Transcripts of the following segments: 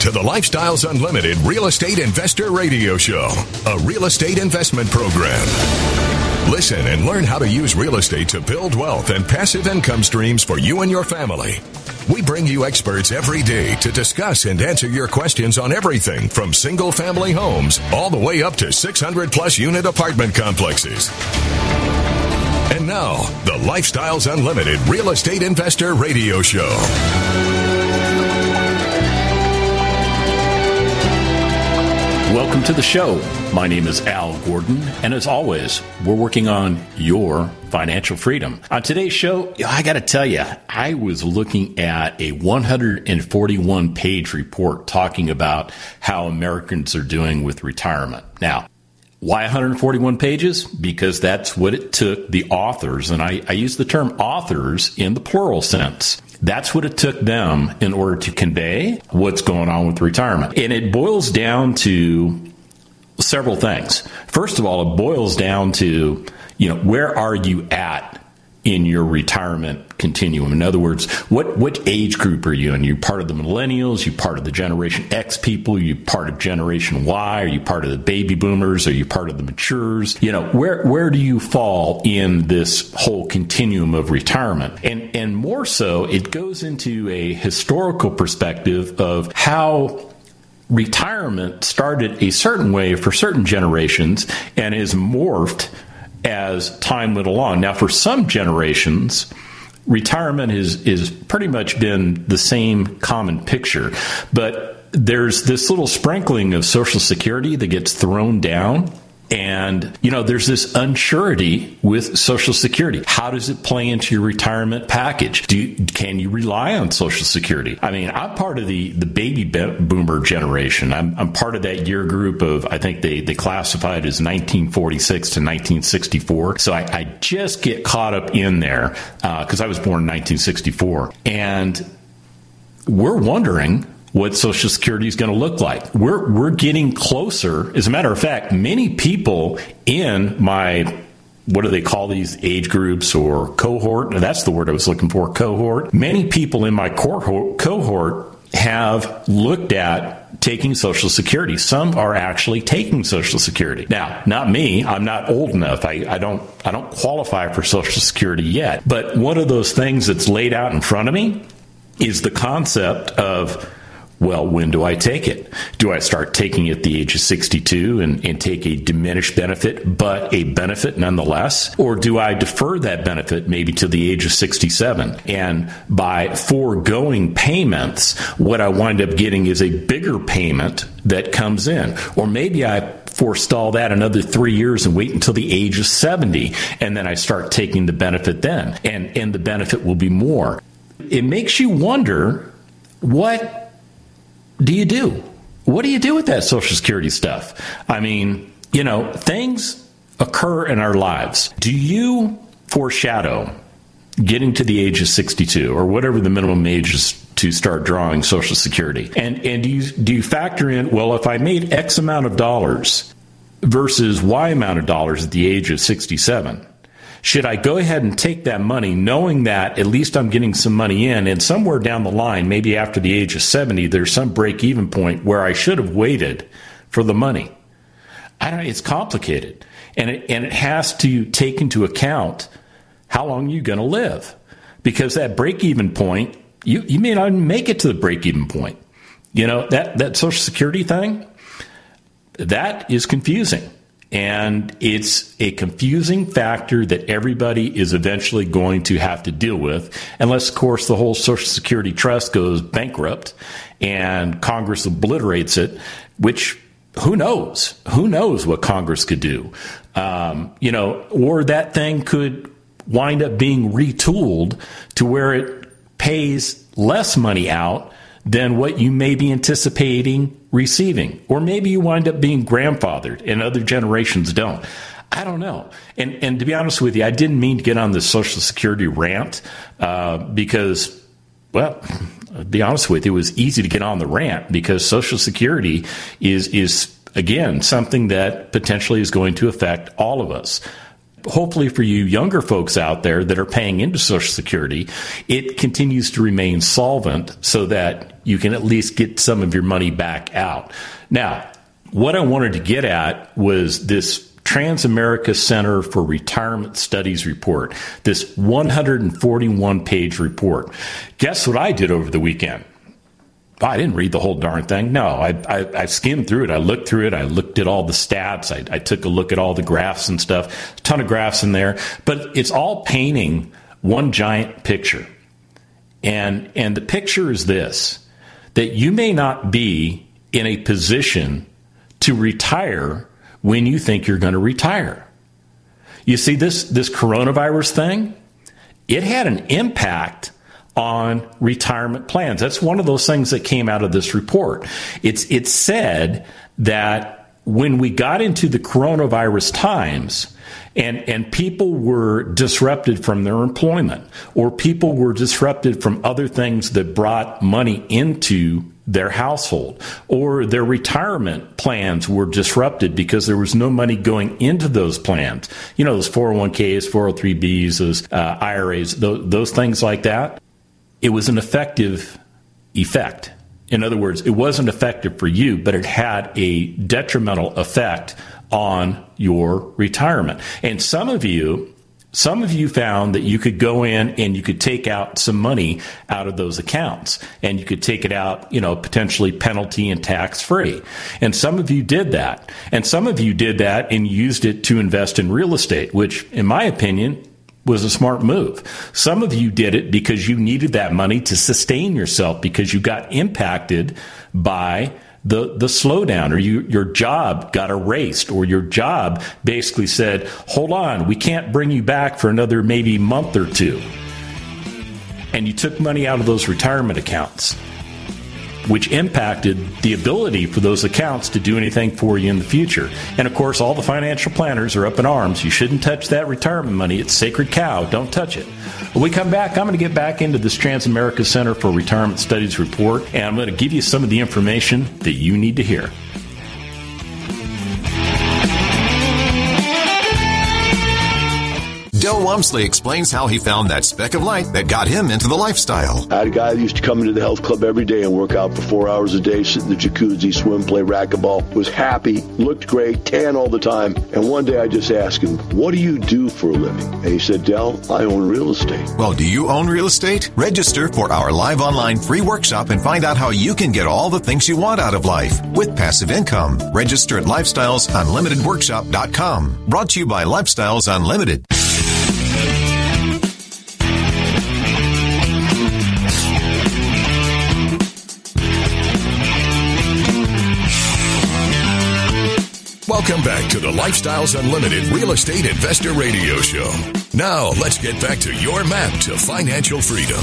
to the Lifestyles Unlimited Real Estate Investor Radio Show, a real estate investment program. Listen and learn how to use real estate to build wealth and passive income streams for you and your family. We bring you experts every day to discuss and answer your questions on everything from single-family homes all the way up to 600-plus unit apartment complexes. And now, the Lifestyles Unlimited Real Estate Investor Radio Show. Welcome to the show. My name is Al Gordon, and as always, we're working on your financial freedom. On today's show, I got to tell you, I was looking at a 141-page report talking about how Americans are doing with retirement. Now, why 141 pages? Because that's what it took the authors, and I use the term authors in the plural sense. That's what it took them in order to convey what's going on with retirement. And it boils down to several things. First of all, it boils down to, where are you at in your retirement continuum? In other words, what age group are you in? Are you part of the millennials? Are you part of the Generation X people? Are you part of Generation Y? Are you part of the baby boomers? Are you part of the matures? Where do you fall in this whole continuum of retirement? And more so, it goes into a historical perspective of how retirement started a certain way for certain generations and is morphed as time went along. Now, for some generations, retirement is pretty much been the same common picture, but there's this little sprinkling of Social Security that gets thrown down. And, there's this unsurety with Social Security. How does it play into your retirement package? Can you rely on Social Security? I mean, I'm part of the baby boomer generation. I'm part of that year group of, I think they classified as 1946 to 1964. So I just get caught up in there because I was born in 1964. And we're wondering what Social Security is going to look like. We're getting closer. As a matter of fact, many people in my, what do they call these age groups or cohort? That's the word I was looking for, cohort. Many people in my cohort have looked at taking Social Security. Some are actually taking Social Security. Now, not me. I'm not old enough. I don't qualify for Social Security yet. But one of those things that's laid out in front of me is the concept of, well, when do I take it? Do I start taking it at the age of 62 and take a diminished benefit, but a benefit nonetheless? Or do I defer that benefit maybe to the age of 67? And by foregoing payments, what I wind up getting is a bigger payment that comes in. Or maybe I forestall that another 3 years and wait until the age of 70, and then I start taking the benefit then, and the benefit will be more. It makes you wonder, what do you do? What do you do with that Social Security stuff? I mean, things occur in our lives. Do you foreshadow getting to the age of 62 or whatever the minimum age is to start drawing Social Security? And do you factor in, well, if I made X amount of dollars versus Y amount of dollars at the age of 67, should I go ahead and take that money knowing that at least I'm getting some money in, and somewhere down the line, maybe after the age of 70, there's some break-even point where I should have waited for the money? I don't know. It's complicated. And it has to take into account how long you're going to live. Because that break-even point, you may not even make it to the break-even point. That Social Security thing, that is confusing. And it's a confusing factor that everybody is eventually going to have to deal with, unless, of course, the whole Social Security Trust goes bankrupt and Congress obliterates it, which who knows? Who knows what Congress could do? Or that thing could wind up being retooled to where it pays less money out than what you may be anticipating receiving. Or maybe you wind up being grandfathered and other generations don't. I don't know. And to be honest with you, I didn't mean to get on the Social Security rant because, well, to be honest with you, it was easy to get on the rant because Social Security is again, something that potentially is going to affect all of us. hopefully for you younger folks out there that are paying into Social Security, it continues to remain solvent so that you can at least get some of your money back out. Now, what I wanted to get at was this Transamerica Center for Retirement Studies report, this 141-page report. Guess what I did over the weekend? I didn't read the whole darn thing. No, I skimmed through it. I looked through it. I looked at all the stats. I took a look at all the graphs and stuff. A ton of graphs in there. But it's all painting one giant picture. And the picture is this, that you may not be in a position to retire when you think you're going to retire. You see, this coronavirus thing, it had an impact on retirement plans. That's one of those things that came out of this report. It said that when we got into the coronavirus times and people were disrupted from their employment, or people were disrupted from other things that brought money into their household, or their retirement plans were disrupted because there was no money going into those plans. You know, those 401ks, 403bs, those IRAs, those things like that. It was an effective effect. In other words, it wasn't effective for you, but it had a detrimental effect on your retirement. And some of you found that you could go in and you could take out some money out of those accounts, and you could take it out, potentially penalty and tax free. And some of you did that. And some of you did that and used it to invest in real estate, which in my opinion was a smart move. Some of you did it because you needed that money to sustain yourself because you got impacted by the slowdown, or your job got erased, or your job basically said, hold on, we can't bring you back for another maybe month or two. And you took money out of those retirement accounts, which impacted the ability for those accounts to do anything for you in the future. And of course, all the financial planners are up in arms. You shouldn't touch that retirement money. It's sacred cow. Don't touch it. When we come back, I'm going to get back into this Transamerica Center for Retirement Studies report, and I'm going to give you some of the information that you need to hear. Del Walmsley explains how he found that speck of light that got him into the lifestyle. I had a guy that used to come into the health club every day and work out for 4 hours a day, sit in the jacuzzi, swim, play racquetball, was happy, looked great, tan all the time. And one day I just asked him, what do you do for a living? And he said, Del, I own real estate. Well, do you own real estate? Register for our live online free workshop and find out how you can get all the things you want out of life with passive income. Register at lifestylesunlimitedworkshop.com. Brought to you by Lifestyles Unlimited. Welcome back to the Lifestyles Unlimited Real Estate Investor Radio Show. Now, let's get back to your map to financial freedom.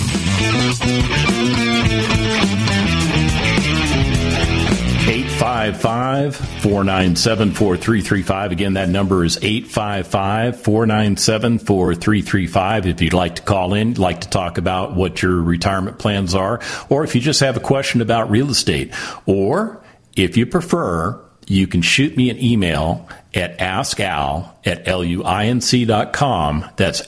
855-497-4335. Again, that number is 855-497-4335. If you'd like to call in, like to talk about what your retirement plans are, or if you just have a question about real estate, or if you prefer, you can shoot me an email at askal@luinc.com. That's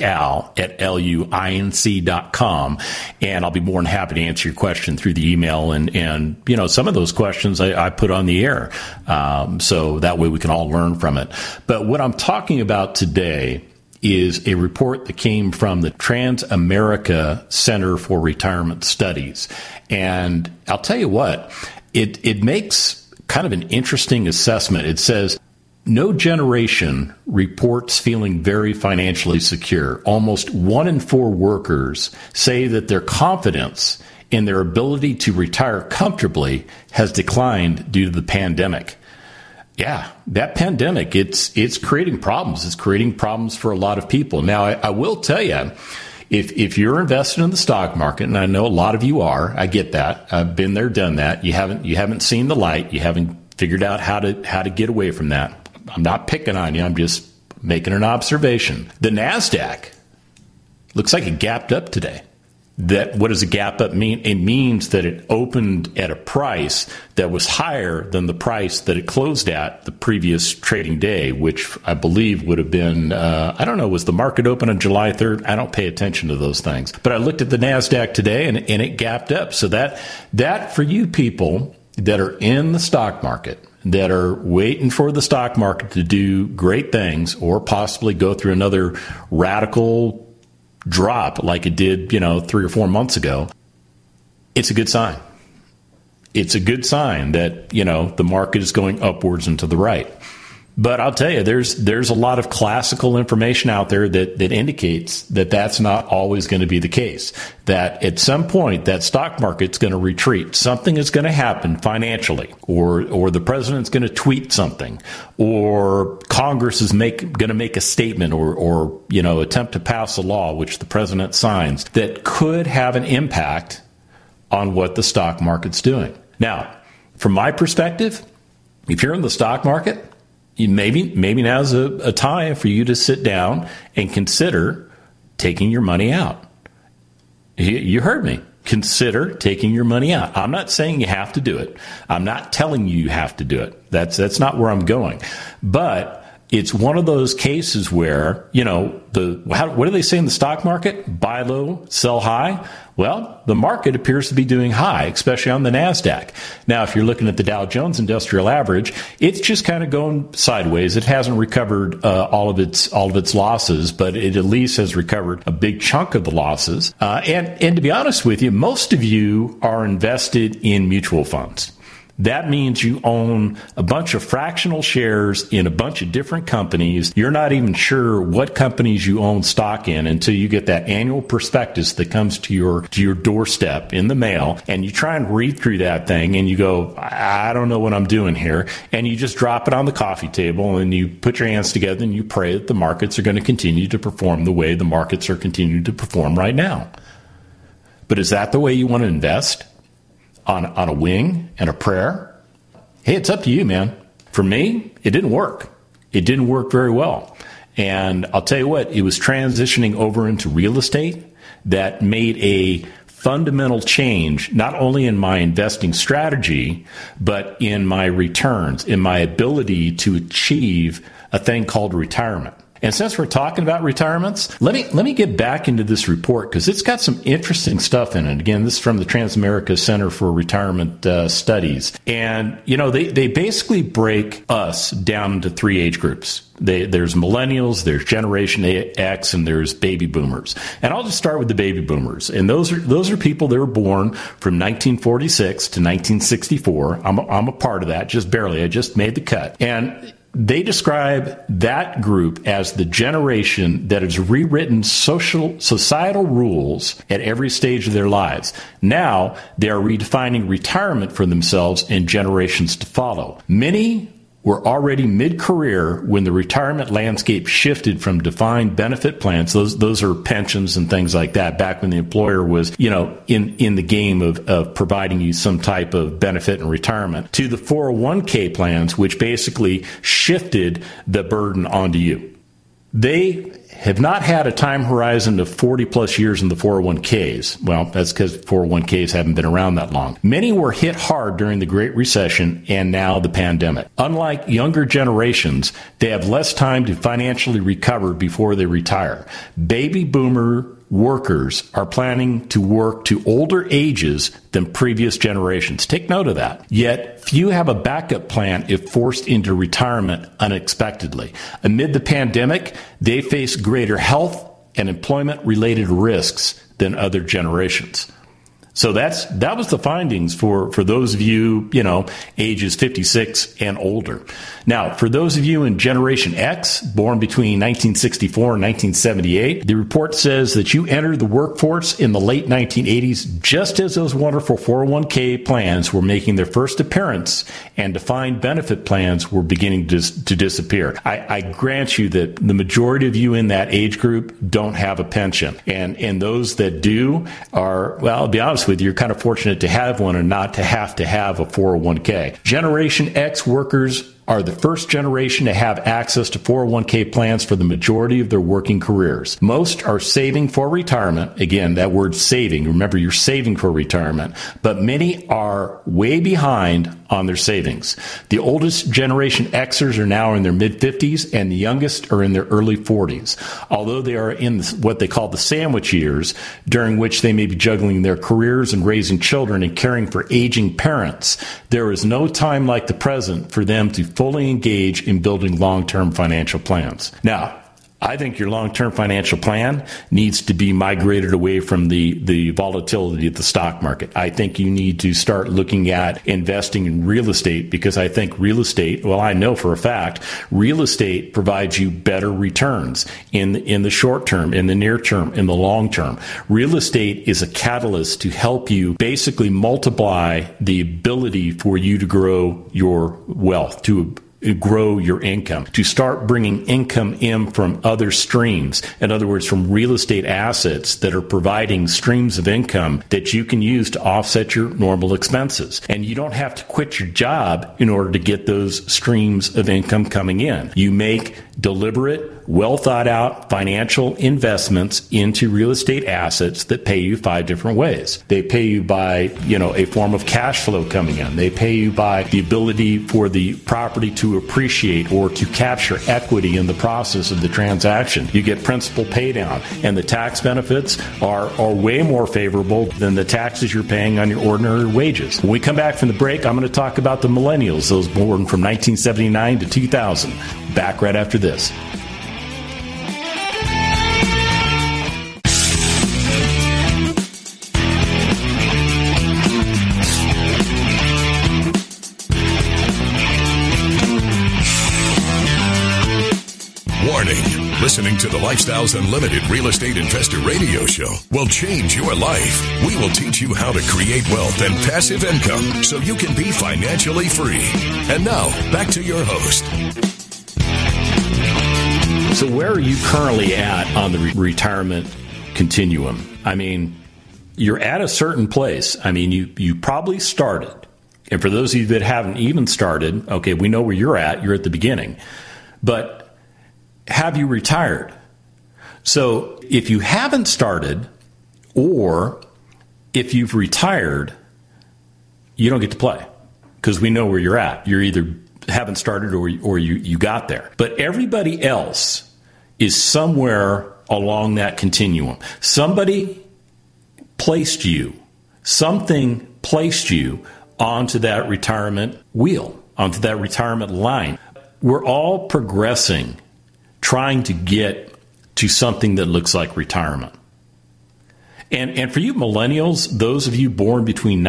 askal@luinc.com. And I'll be more than happy to answer your question through the email. And some of those questions I put on the air. So that way we can all learn from it. But what I'm talking about today is a report that came from the Transamerica Center for Retirement Studies. And I'll tell you what, it makes kind of an interesting assessment. It says, no generation reports feeling very financially secure. Almost 1 in 4 workers say that their confidence in their ability to retire comfortably has declined due to the pandemic. Yeah, that pandemic, it's creating problems. It's creating problems for a lot of people. Now, I will tell you, if you're invested in the stock market, and I know a lot of you are, I get that. I've been there, done that. You haven't seen the light. You haven't figured out how to get away from that. I'm not picking on you. I'm just making an observation. The NASDAQ looks like it gapped up today. That what does a gap up mean? It means that it opened at a price that was higher than the price that it closed at the previous trading day, which I believe would have been, I don't know, was the market open on July 3rd? I don't pay attention to those things. But I looked at the NASDAQ today and it gapped up. So that for you people that are in the stock market, that are waiting for the stock market to do great things or possibly go through another radical drop like it did, 3 or 4 months ago, it's a good sign. It's a good sign that, the market is going upwards and to the right. But I'll tell you, there's a lot of classical information out there that indicates that that's not always going to be the case. That at some point that stock market's going to retreat. Something is going to happen financially, or the president's going to tweet something, or Congress is going to make a statement, or attempt to pass a law which the president signs that could have an impact on what the stock market's doing. Now, from my perspective, if you're in the stock market, maybe now's a time for you to sit down and consider taking your money out. You heard me. Consider taking your money out. I'm not saying you have to do it. I'm not telling you have to do it. That's not where I'm going. But it's one of those cases where, what do they say in the stock market? Buy low, sell high. Well, the market appears to be doing high, especially on the NASDAQ. Now, if you're looking at the Dow Jones Industrial Average, it's just kind of going sideways. It hasn't recovered all of its losses, but it at least has recovered a big chunk of the losses. And to be honest with you, most of you are invested in mutual funds. That means you own a bunch of fractional shares in a bunch of different companies. You're not even sure what companies you own stock in until you get that annual prospectus that comes to your doorstep in the mail, and you try and read through that thing and you go, I don't know what I'm doing here. And you just drop it on the coffee table and you put your hands together and you pray that the markets are going to continue to perform the way the markets are continuing to perform right now. But is that the way you want to invest? On a wing and a prayer? Hey, it's up to you, man. For me, it didn't work. It didn't work very well. And I'll tell you what, it was transitioning over into real estate that made a fundamental change, not only in my investing strategy, but in my returns, in my ability to achieve a thing called retirement. And since we're talking about retirements, let me get back into this report because it's got some interesting stuff in it. Again, this is from the Transamerica Center for Retirement Studies. And, they basically break us down into 3 age groups. There's millennials, there's Generation X, and there's baby boomers. And I'll just start with the baby boomers. And those are people that were born from 1946 to 1964. I'm a part of that, just barely. I just made the cut. And they describe that group as the generation that has rewritten societal rules at every stage of their lives. Now they are redefining retirement for themselves and generations to follow. Many were already mid-career when the retirement landscape shifted from defined benefit plans. Those are pensions and things like that, back when the employer was, in the game of providing you some type of benefit in retirement, to the 401k plans, which basically shifted the burden onto you. They have not had a time horizon of 40 plus years in the 401ks. Well, that's because 401ks haven't been around that long. Many were hit hard during the Great Recession and now the pandemic. Unlike younger generations, they have less time to financially recover before they retire. Baby boomer workers are planning to work to older ages than previous generations. Take note of that. Yet few have a backup plan if forced into retirement unexpectedly. Amid the pandemic, they face greater health and employment-related risks than other generations. So that was the findings for those of you, ages 56 and older. Now, for those of you in Generation X, born between 1964 and 1978, the report says that you entered the workforce in the late 1980s just as those wonderful 401k plans were making their first appearance and defined benefit plans were beginning to disappear. I grant you that the majority of you in that age group don't have a pension. And those that do are, well, I'll be honest with you, you're kind of fortunate to have one and not to have a 401k. Generation X workers are the first generation to have access to 401k plans for the majority of their working careers. Most are saving for retirement. Again, that word saving. Remember, you're saving for retirement. But many are way behind on their savings. The oldest generation Xers are now in their mid-50s, and the youngest are in their early 40s. Although they are in what they call the sandwich years, during which they may be juggling their careers and raising children and caring for aging parents, there is no time like the present for them to fully engage in building long-term financial plans. Now, I think your long-term financial plan needs to be migrated away from the volatility of the stock market. I think you need to start looking at investing in real estate, because I think real estate, well, I know for a fact, real estate provides you better returns in the short term, in the near term, in the long term. Real estate is a catalyst to help you basically multiply the ability for you to grow your wealth, to grow your income, to start bringing income in from other streams. In other words, from real estate assets that are providing streams of income that you can use to offset your normal expenses. And you don't have to quit your job in order to get those streams of income coming in. You make deliberate, well thought out financial investments into real estate assets that pay you 5 different ways. They pay you by, a form of cash flow coming in. They pay you by the ability for the property to appreciate or to capture equity in the process of the transaction. You get principal pay down, and the tax benefits are way more favorable than the taxes you're paying on your ordinary wages. When we come back from the break, I'm going to talk about the millennials, those born from 1979 to 2000. Back right after this. Warning. Listening to the Lifestyles Unlimited Real Estate Investor Radio Show will change your life. We will teach you how to create wealth and passive income so you can be financially free. And now, back to your host. So where are you currently at on the retirement continuum? I mean, you're at a certain place. I mean, you probably started. And for those of you that haven't even started, okay, we know where you're at. You're at the beginning. But have you retired? So if you haven't started, or if you've retired, you don't get to play, because we know where you're at. You're either haven't started or you got there. But everybody else is somewhere along that continuum. Somebody placed you, something placed you onto that retirement wheel, onto that retirement line. We're all progressing, trying to get to something that looks like retirement. And for you millennials, those of you born between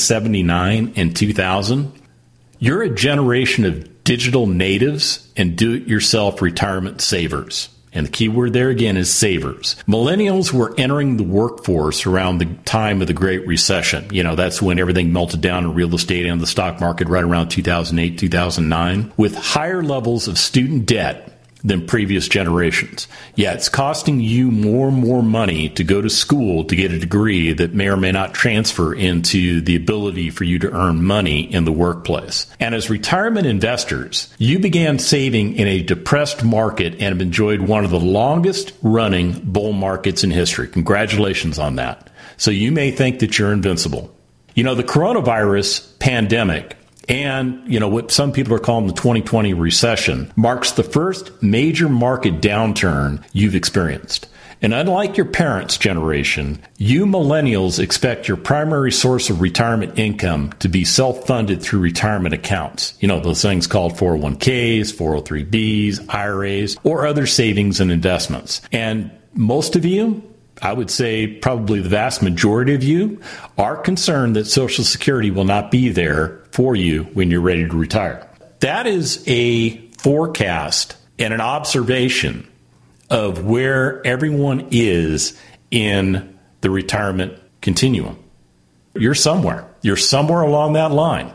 1979 and 2000, you're a generation of digital natives and do-it-yourself retirement savers. And the key word there again is savers. Millennials were entering the workforce around the time of the Great Recession. That's when everything melted down in real estate and the stock market, right around 2008, 2009, with higher levels of student debt than previous generations. Yeah, it's costing you more and more money to go to school to get a degree that may or may not transfer into the ability for you to earn money in the workplace. And as retirement investors, you began saving in a depressed market and have enjoyed one of the longest running bull markets in history. Congratulations on that. So you may think that you're invincible. The coronavirus pandemic, and, what some people are calling the 2020 recession, marks the first major market downturn you've experienced. And unlike your parents' generation, you millennials expect your primary source of retirement income to be self-funded through retirement accounts. Those things called 401ks, 403bs, IRAs, or other savings and investments. And most of you, I would say probably the vast majority of you, are concerned that Social Security will not be there for you when you're ready to retire. That is a forecast and an observation of where everyone is in the retirement continuum. You're somewhere along that line.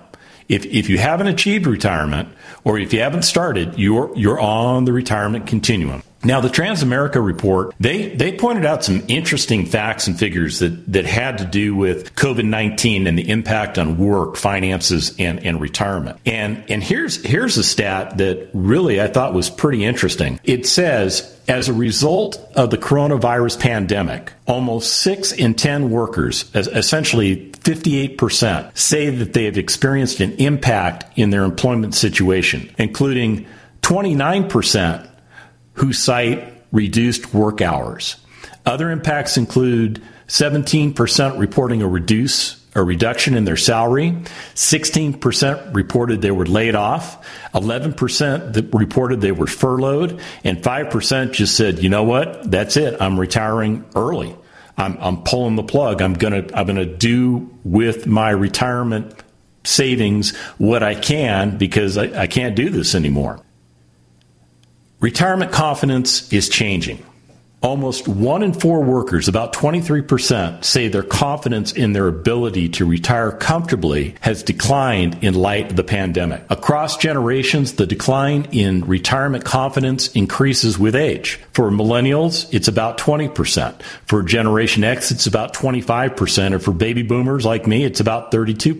If you haven't achieved retirement, or if you haven't started, you're on the retirement continuum. Now, the Transamerica report, they pointed out some interesting facts and figures that had to do with COVID-19 and the impact on work, finances, and retirement. And here's a stat that really I thought was pretty interesting. It says, as a result of the coronavirus pandemic, almost 6 in 10 workers, essentially 58%, say that they have experienced an impact in their employment situation, including 29% who cite reduced work hours. Other impacts include 17% reporting a reduction in their salary, 16% reported they were laid off, 11% that reported they were furloughed, and 5% just said, you know what, that's it, I'm retiring early. I'm pulling the plug. I'm gonna do with my retirement savings what I can because I can't do this anymore. Retirement confidence is changing. Almost 1 in 4 workers, about 23%, say their confidence in their ability to retire comfortably has declined in light of the pandemic. Across generations, the decline in retirement confidence increases with age. For millennials, it's about 20%. For Generation X, it's about 25%. And for baby boomers like me, it's about 32%.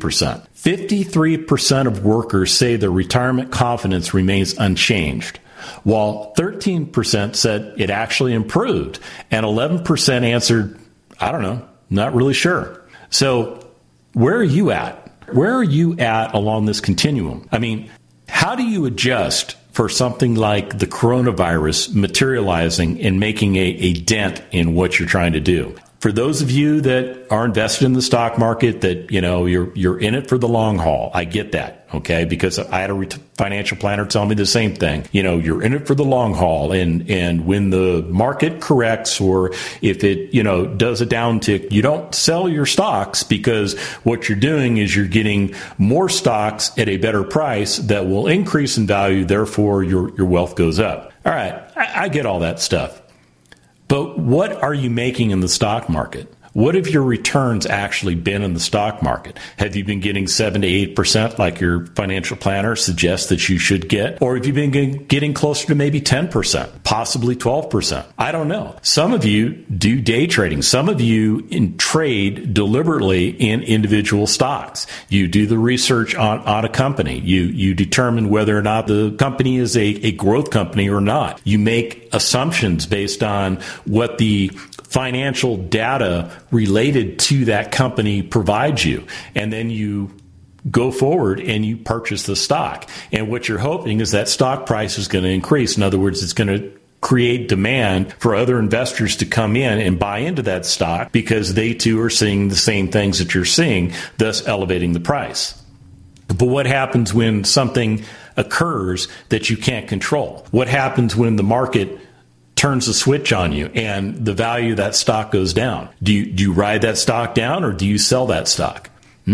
53% of workers say their retirement confidence remains unchanged, while 13% said it actually improved, and 11% answered, I don't know, not really sure. So where are you at? Where are you at along this continuum? I mean, how do you adjust for something like the coronavirus materializing and making a dent in what you're trying to do? For those of you that are invested in the stock market, that, you know, you're in it for the long haul, I get that, okay? Because I had a financial planner tell me the same thing. You know, you're in it for the long haul, and when the market corrects, or if it, you know, does a downtick, you don't sell your stocks, because what you're doing is you're getting more stocks at a better price that will increase in value. Therefore, your wealth goes up. All right, I get all that stuff. But what are you making in the stock market? What have your returns actually been in the stock market? Have you been getting 7 to 8% like your financial planner suggests that you should get? Or have you been getting closer to maybe 10%, possibly 12%? I don't know. Some of you do day trading. Some of you trade deliberately in individual stocks. You do the research on a company. You determine whether or not the company is a growth company or not. You make assumptions based on what the financial data related to that company provides you. And then you go forward and you purchase the stock. And what you're hoping is that stock price is going to increase. In other words, it's going to create demand for other investors to come in and buy into that stock because they too are seeing the same things that you're seeing, thus elevating the price. But what happens when something occurs that you can't control? What happens when the market turns the switch on you and the value of that stock goes down? Do you ride that stock down, or do you sell that stock?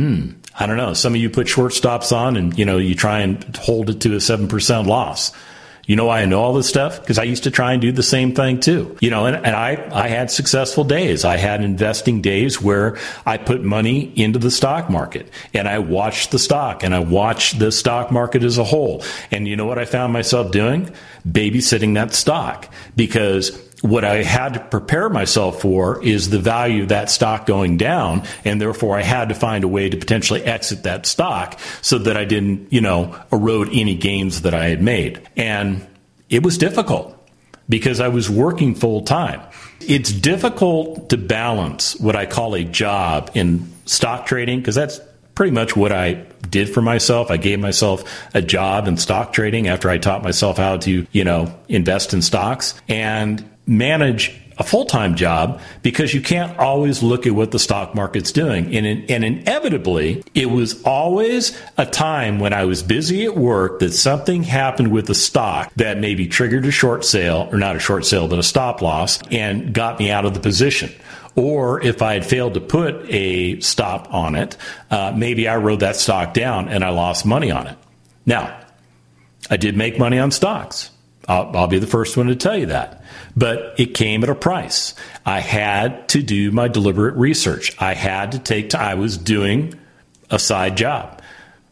I don't know. Some of you put short stops on and, you know, you try and hold it to a 7% loss. You know why I know all this stuff? Because I used to try and do the same thing too. You know, and I had successful days. I had investing days where I put money into the stock market and I watched the stock and I watched the stock market as a whole. And you know what I found myself doing? Babysitting that stock, because what I had to prepare myself for is the value of that stock going down, and therefore I had to find a way to potentially exit that stock so that I didn't, you know, erode any gains that I had made. And it was difficult because I was working full time. It's difficult to balance what I call a job in stock trading, because that's pretty much what I did for myself. I gave myself a job in stock trading after I taught myself how to, you know, invest in stocks and manage a full-time job, because you can't always look at what the stock market's doing. And inevitably, it was always a time when I was busy at work that something happened with the stock that maybe triggered a short sale, or not a short sale, but a stop loss, and got me out of the position. Or if I had failed to put a stop on it, maybe I rode that stock down and I lost money on it. Now, I did make money on stocks. I'll be the first one to tell you that. But it came at a price. I had to do my deliberate research. I had to take time. I was doing a side job.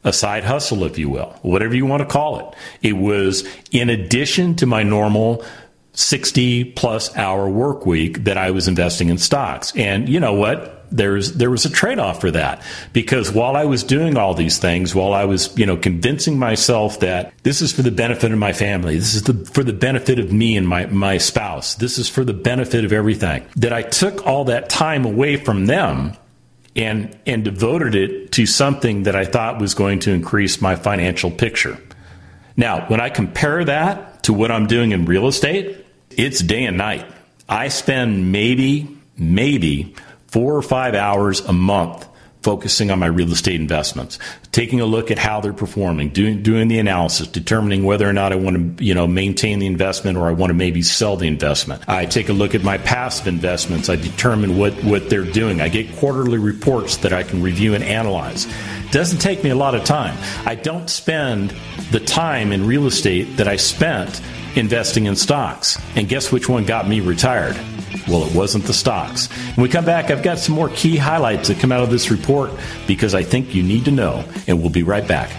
a side hustle, if you will, whatever you want to call it. It was in addition to my normal 60-plus hour work week that I was investing in stocks. And you know what? There was a trade-off for that, because while I was doing all these things, while I was, convincing myself that this is for the benefit of my family, this is for the benefit of me and my spouse, this is for the benefit of everything, that I took all that time away from them and devoted it to something that I thought was going to increase my financial picture. Now, when I compare that to what I'm doing in real estate, it's day and night. I spend maybe 4 or 5 hours a month focusing on my real estate investments, taking a look at how they're performing, doing the analysis, determining whether or not I want to, maintain the investment or I want to maybe sell the investment. I take a look at my passive investments. I determine what they're doing. I get quarterly reports that I can review and analyze. It doesn't take me a lot of time. I don't spend the time in real estate that I spent investing in stocks. And guess which one got me retired? Well, it wasn't the stocks. When we come back, I've got some more key highlights that come out of this report because I think you need to know, and we'll be right back.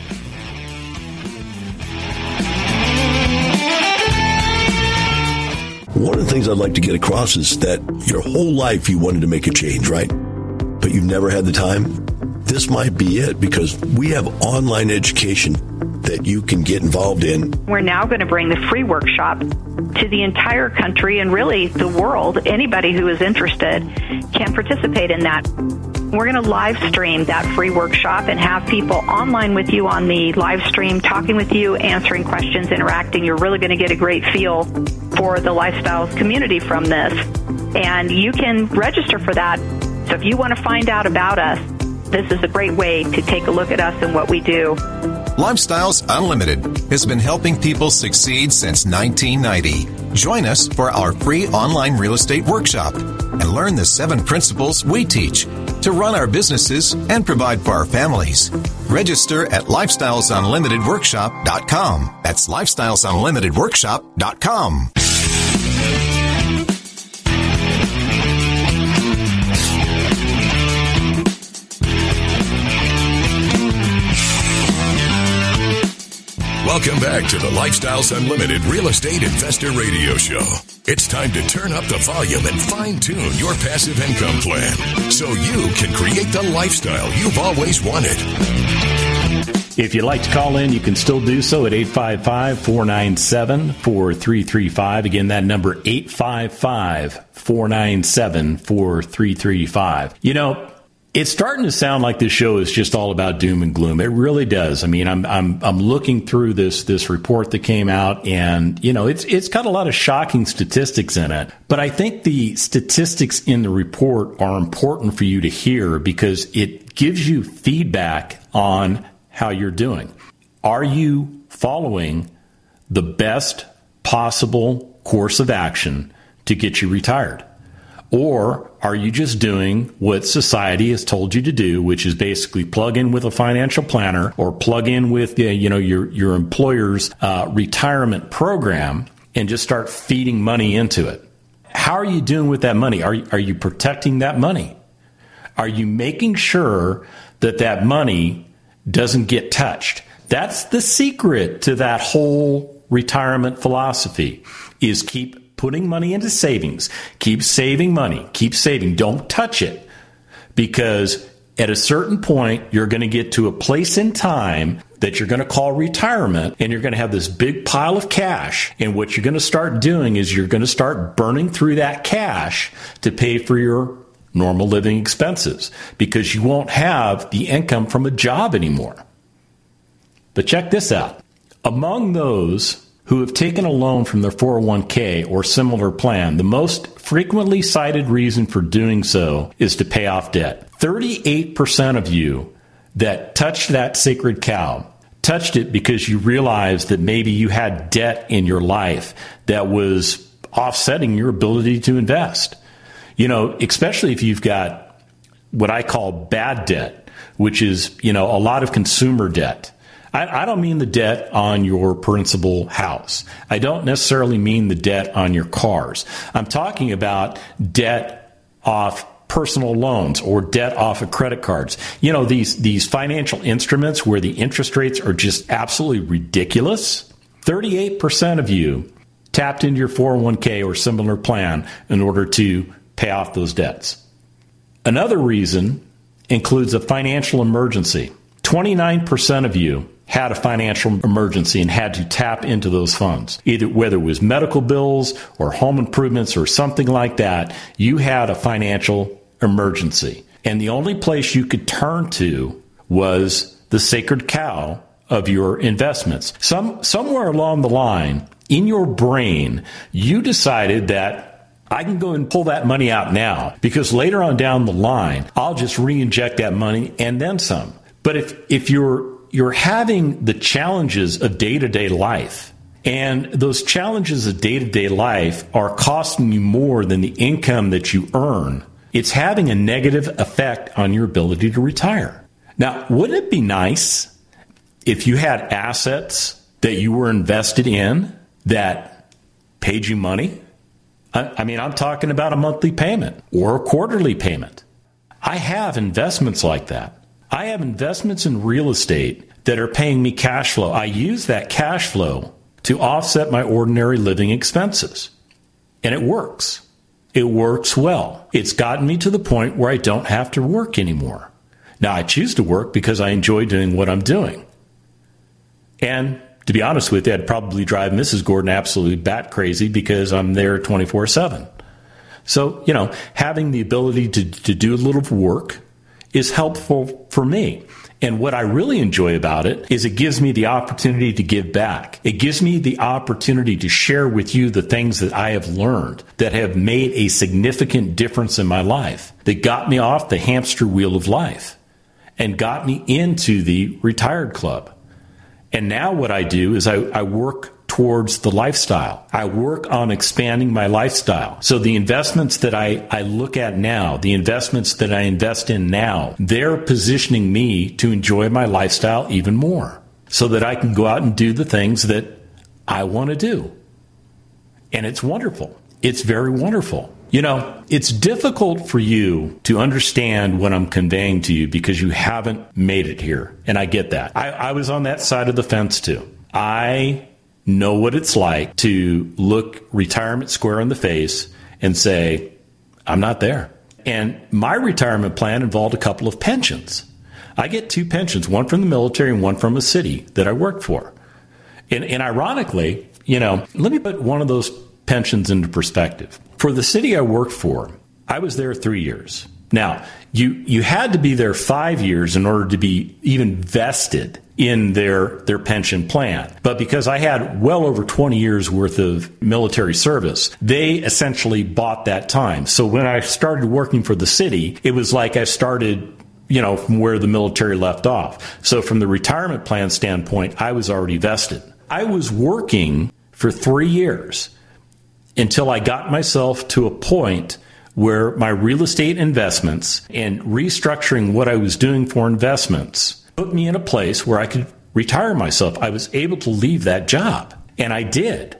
One of the things I'd like to get across is that your whole life you wanted to make a change, right? But you've never had the time? This might be it, because we have online education that you can get involved in. We're now going to bring the free workshop to the entire country and really the world. Anybody who is interested can participate in that. We're going to live stream that free workshop and have people online with you on the live stream, talking with you, answering questions, interacting. You're really going to get a great feel for the Lifestyles community from this. And you can register for that. So if you want to find out about us, this is a great way to take a look at us and what we do. Lifestyles Unlimited has been helping people succeed since 1990. Join us for our free online real estate workshop and learn the 7 principles we teach to run our businesses and provide for our families. Register at lifestylesunlimitedworkshop.com. That's lifestylesunlimitedworkshop.com. Welcome back to the Lifestyles Unlimited Real Estate Investor Radio Show. It's time to turn up the volume and fine-tune your passive income plan so you can create the lifestyle you've always wanted. If you'd like to call in, you can still do so at 855-497-4335. Again, that number, 855-497-4335. It's starting to sound like this show is just all about doom and gloom. It really does. I mean, I'm looking through this report that came out, and it's got a lot of shocking statistics in it. But I think the statistics in the report are important for you to hear because it gives you feedback on how you're doing. Are you following the best possible course of action to get you retired? Or are you just doing what society has told you to do, which is basically plug in with a financial planner or plug in with your employer's retirement program and just start feeding money into it? How are you doing with that money? Are you protecting that money? Are you making sure that money doesn't get touched? That's the secret to that whole retirement philosophy, is keep putting money into savings. Keep saving money. Keep saving. Don't touch it. Because at a certain point, you're going to get to a place in time that you're going to call retirement, and you're going to have this big pile of cash. And what you're going to start doing is you're going to start burning through that cash to pay for your normal living expenses, because you won't have the income from a job anymore. But check this out. Among those who have taken a loan from their 401k or similar plan, the most frequently cited reason for doing so is to pay off debt. 38% of you that touched that sacred cow touched it because you realized that maybe you had debt in your life that was offsetting your ability to invest. Especially if you've got what I call bad debt, which is, a lot of consumer debt. I don't mean the debt on your principal house. I don't necessarily mean the debt on your cars. I'm talking about debt off personal loans or debt off of credit cards. You know, these financial instruments where the interest rates are just absolutely ridiculous. 38% of you tapped into your 401k or similar plan in order to pay off those debts. Another reason includes a financial emergency. 29% of you had a financial emergency and had to tap into those funds. Either whether it was medical bills or home improvements or something like that, you had a financial emergency. And the only place you could turn to was the sacred cow of your investments. Somewhere along the line, in your brain, you decided that I can go and pull that money out now because later on down the line, I'll just re-inject that money and then some. But if you're having the challenges of day-to-day life, and those challenges of day-to-day life are costing you more than the income that you earn, it's having a negative effect on your ability to retire. Now, wouldn't it be nice if you had assets that you were invested in that paid you money? I mean, I'm talking about a monthly payment or a quarterly payment. I have investments like that. I have investments in real estate that are paying me cash flow. I use that cash flow to offset my ordinary living expenses. And it works. It works well. It's gotten me to the point where I don't have to work anymore. Now, I choose to work because I enjoy doing what I'm doing. And to be honest with you, I'd probably drive Mrs. Gordon absolutely bat crazy because I'm there 24/7. So, you know, having the ability to do a little work is helpful for me. And what I really enjoy about it is it gives me the opportunity to give back. It gives me the opportunity to share with you the things that I have learned that have made a significant difference in my life, that got me off the hamster wheel of life and got me into the retired club. And now what I do is I work towards the lifestyle. I work on expanding my lifestyle. So the investments that I look at now, the investments that I invest in now, they're positioning me to enjoy my lifestyle even more so that I can go out and do the things that I want to do. And it's wonderful. It's very wonderful. You know, it's difficult for you to understand what I'm conveying to you because you haven't made it here. And I get that. I was on that side of the fence too. I know what it's like to look retirement square in the face and say, I'm not there. And my retirement plan involved a couple of pensions. I get two pensions, one from the military and one from a city that I worked for. And ironically, you know, let me put one of those pensions into perspective. For the city I worked for, I was there 3 years. Now, you had to be there 5 years in order to be even vested in their pension plan. But because I had well over 20 years worth of military service, they essentially bought that time. So when I started working for the city, it was like I started, you know, from where the military left off. So from the retirement plan standpoint, I was already vested. I was working for 3 years until I got myself to a point where my real estate investments and restructuring what I was doing for investments put me in a place where I could retire myself. I was able to leave that job, and I did.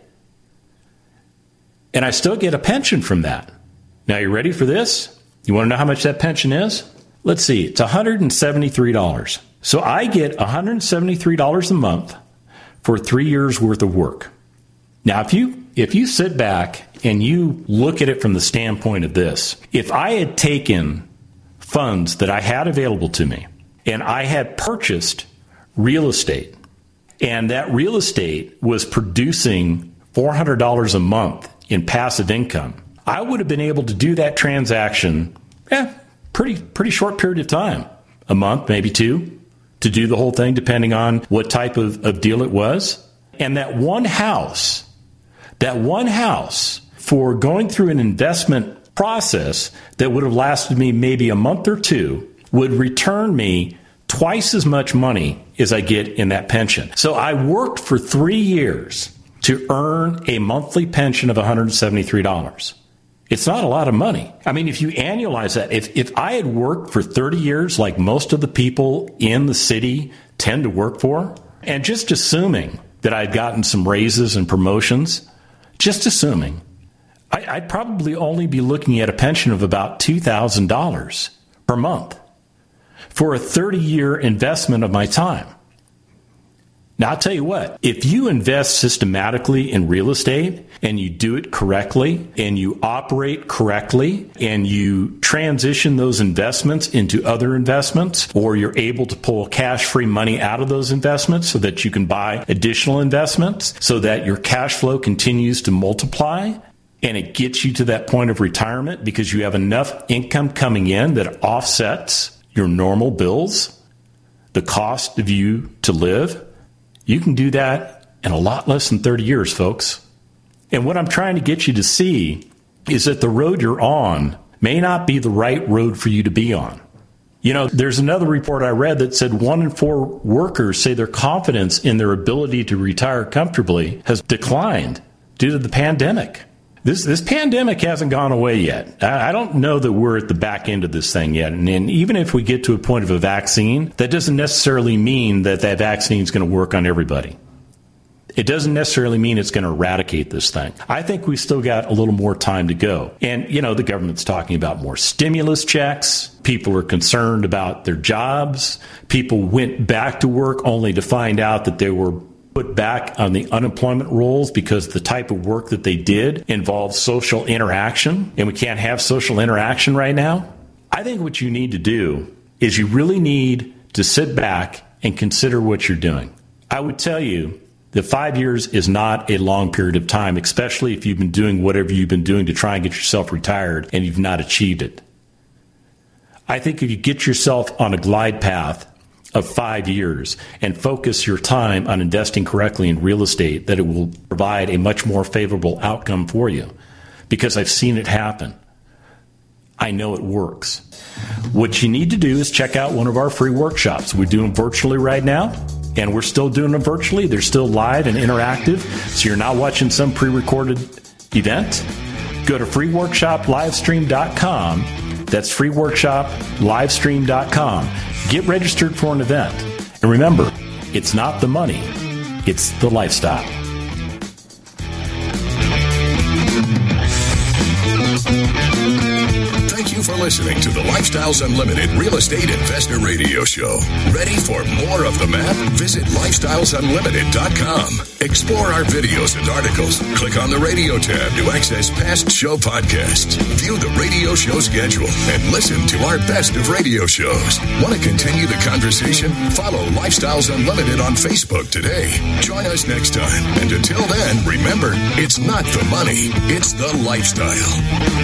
And I still get a pension from that. Now, you ready for this? You want to know how much that pension is? Let's see. It's $173. So I get $173 a month for 3 years worth of work. Now, if you sit back and you look at it from the standpoint of this, if I had taken funds that I had available to me and I had purchased real estate and that real estate was producing $400 a month in passive income, I would have been able to do that transaction pretty short period of time, a month, maybe two, to do the whole thing, depending on what type of deal it was. And that one house for going through an investment process that would have lasted me maybe a month or two would return me twice as much money as I get in that pension. So I worked for 3 years to earn a monthly pension of $173. It's not a lot of money. I mean, if you annualize that, if I had worked for 30 years like most of the people in the city tend to work for, and just assuming that I'd gotten some raises and promotions, just assuming, I'd probably only be looking at a pension of about $2,000 per month for a 30-year investment of my time. Now, I'll tell you what, if you invest systematically in real estate and you do it correctly and you operate correctly and you transition those investments into other investments, or you're able to pull cash-free money out of those investments so that you can buy additional investments so that your cash flow continues to multiply and it gets you to that point of retirement because you have enough income coming in that offsets your normal bills, the cost of you to live, you can do that in a lot less than 30 years, folks. And what I'm trying to get you to see is that the road you're on may not be the right road for you to be on. You know, there's another report I read that said 1 in 4 workers say their confidence in their ability to retire comfortably has declined due to the pandemic. This pandemic hasn't gone away yet. I don't know that we're at the back end of this thing yet. And even if we get to a point of a vaccine, that doesn't necessarily mean that vaccine is going to work on everybody. It doesn't necessarily mean it's going to eradicate this thing. I think we've still got a little more time to go. And, you know, the government's talking about more stimulus checks. People are concerned about their jobs. People went back to work only to find out that they were put back on the unemployment rolls because the type of work that they did involved social interaction, and we can't have social interaction right now. I think what you need to do is you really need to sit back and consider what you're doing. I would tell you that 5 years is not a long period of time, especially if you've been doing whatever you've been doing to try and get yourself retired and you've not achieved it. I think if you get yourself on a glide path of 5 years and focus your time on investing correctly in real estate, that it will provide a much more favorable outcome for you, because I've seen it happen. I know it works. What you need to do is check out one of our free workshops. We're doing virtually right now, and we're still doing them virtually. They're still live and interactive, so you're not watching some pre-recorded event. Go to freeworkshoplivestream.com. That's freeworkshoplivestream.com. Get registered for an event. And remember, it's not the money, it's the lifestyle. Thank you for listening to the Lifestyles Unlimited Real Estate Investor Radio Show. Ready for more of the map? Visit lifestylesunlimited.com. Explore our videos and articles. Click on the radio tab to access past show podcasts. View the radio show schedule and listen to our best of radio shows. Want to continue the conversation? Follow Lifestyles Unlimited on Facebook today. Join us next time. And until then, remember, it's not the money, it's the lifestyle.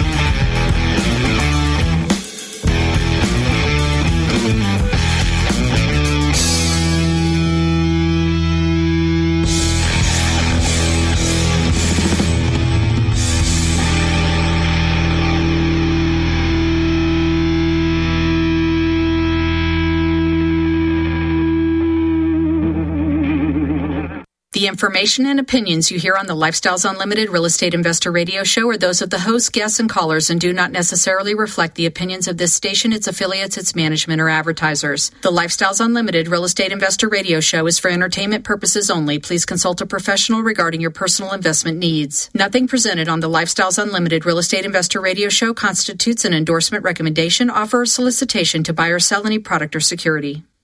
The information and opinions you hear on the Lifestyles Unlimited Real Estate Investor Radio Show are those of the hosts, guests, and callers and do not necessarily reflect the opinions of this station, its affiliates, its management, or advertisers. The Lifestyles Unlimited Real Estate Investor Radio Show is for entertainment purposes only. Please consult a professional regarding your personal investment needs. Nothing presented on the Lifestyles Unlimited Real Estate Investor Radio Show constitutes an endorsement, recommendation, offer, or solicitation to buy or sell any product or security.